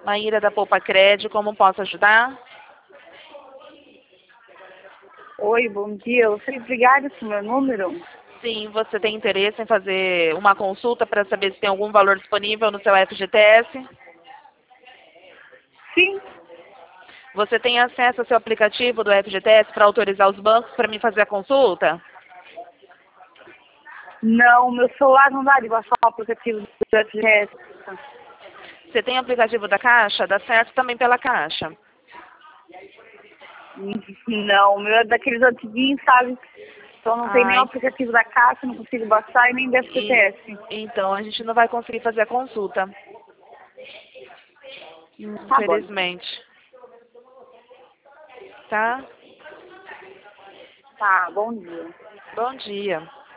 Maíra da Poupa Cred, como posso ajudar? Oi, bom dia. Eu fui ligada esse meu número. Sim, você tem interesse em fazer uma consulta para saber se tem algum valor disponível no seu FGTS? Sim. Você tem acesso ao seu aplicativo do FGTS para autorizar os bancos para me fazer a consulta? Não, meu celular não dá de baixar o aplicativo do FGTS. Você tem o aplicativo da Caixa? Dá certo também pela Caixa. Não, o meu é daqueles antiguinhos, sabe? Então não tem nem o Ai, aplicativo da Caixa, não consigo baixar e nem do FGTS. então a gente não vai conseguir fazer a consulta, Tá bom. infelizmente. Tá? Tá, bom dia. Bom dia.